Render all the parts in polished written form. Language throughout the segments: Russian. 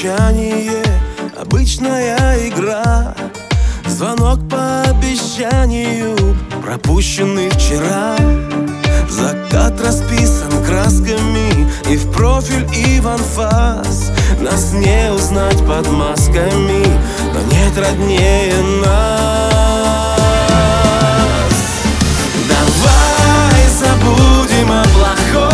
молчание, обычная игра. Звонок по обещанию, пропущенный вчера. Закат расписан красками и в профиль, и в анфас. Нас не узнать под масками, но нет роднее нас. Давай забудем о плохом,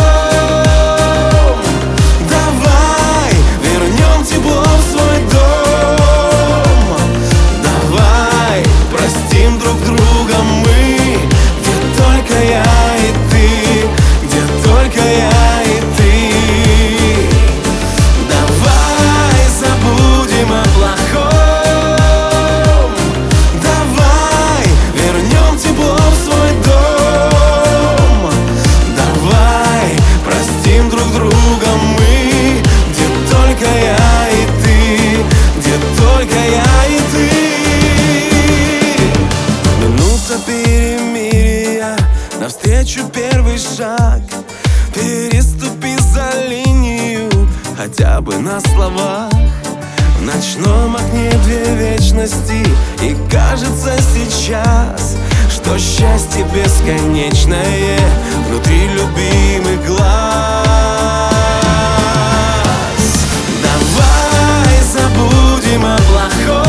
давай вернем тепло в свой дом. Давай простим друг друга мы, где только я и ты, где только я и ты. Давай забудем о плохом, давай вернем тепло в свой дом. Давай простим друг друга мы, где только я и ты, где только я и ты. Минута перемирия, навстречу первый шаг. Переступи за линию, хотя бы на словах. В ночном окне две вечности, и кажется сейчас, что счастье бесконечное внутри любимых глаз. Давай забудем о плохом,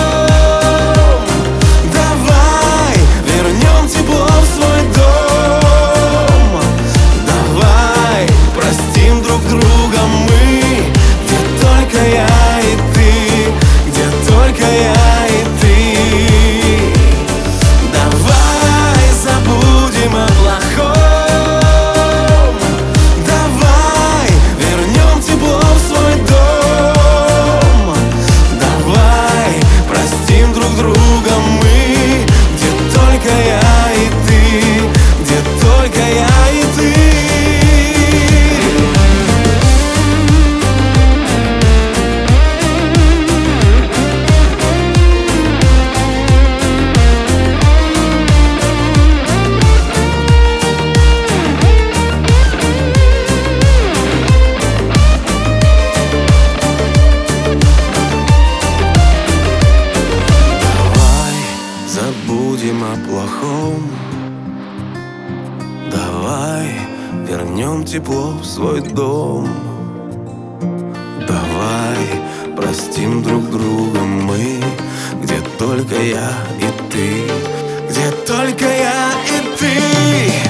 давай вернем тепло в свой дом. Давай простим друг друга мы, где только я и ты, где только я и ты. Давай забудем о плохом, давай вернем тепло в свой дом. Давай простим друг друга мы, где только я и ты, где только я и ты. Забудем о плохом, давай вернем тепло в свой дом. Давай простим друг друга мы, где только я и ты, где только я и ты.